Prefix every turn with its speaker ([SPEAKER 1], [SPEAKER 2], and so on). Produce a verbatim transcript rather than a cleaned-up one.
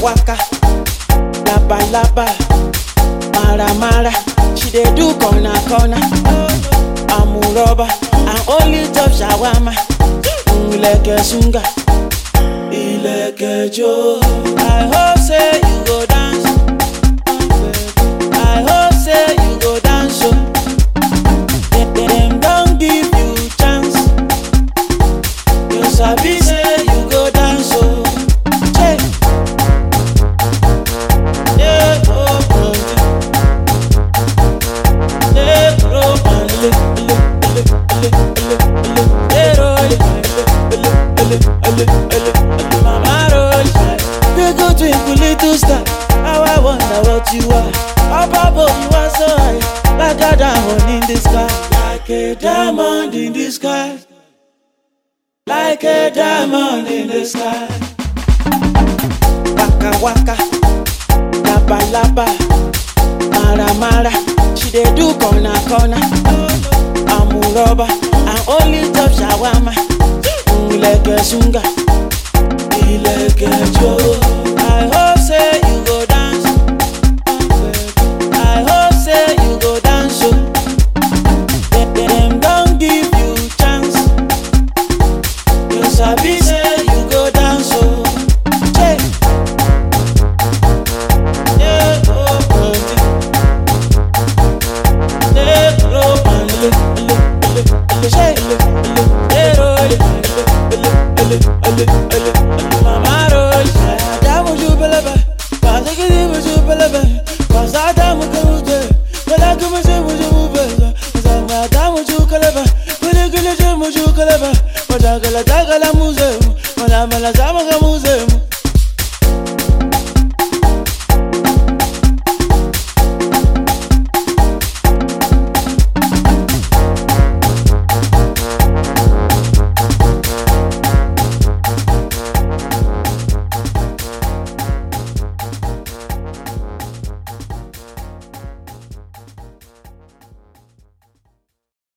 [SPEAKER 1] waka, laba laba, mara mara. She dey do corner corner. Amuroba and only top shawama. Ileke sunga, ileke jo. I hope say you go dance. I hope say you go dance. So them don't give you chance. You sabi say you go dance. So check. Yeah, oh, oh. Yeah, oh, oh. Mama roll, you go twinkle little star. How I wonder what you are. Up above you are so high, like a diamond in the sky, like a diamond in the sky, like a diamond in the sky. Waka waka, laba laba, mara mara. She dey do corner corner. Amuroba and only top shawama. Ileke sunga, ileke jo. I hope say you go dance. I hope say you go dance. So them don't give you chance. You sabi say you go dance. So check. Yeah, oh, oh. Yeah, oh, oh. Check. Yeah, oh, Mama roll, damu jubelebe, kaza kidi mujubelebe, kaza damu kamuje, bela kumuje mujubelebe, kaza damu jukelebe, kuli kuli jukelebe, wajagala jagala muze, mala mala zama kamu.